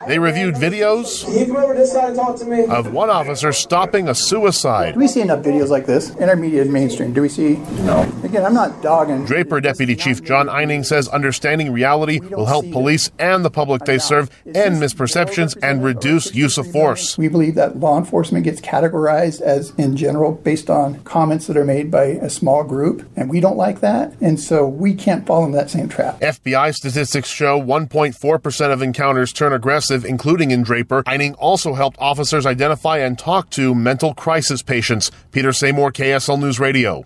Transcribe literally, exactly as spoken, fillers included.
They reviewed videos Can you come over this side and talk to me? of one officer stopping a suicide. Do we see enough videos like this? Intermediate and mainstream. Do we see? No. Again, I'm not dogging. Draper Deputy Chief John Eining says understanding reality will help police and the public they serve end misperceptions and reduce use of force. We believe that law enforcement gets categorized as in general based on comments that are made by a small group, and we don't like that, and so we can't fall into that same trap. F B I statistics show one point four percent of encounters turn aggressive, including in Draper. Eining also helped officers identify and talk to mental crisis patients. Peter Seymour, K S L News Radio.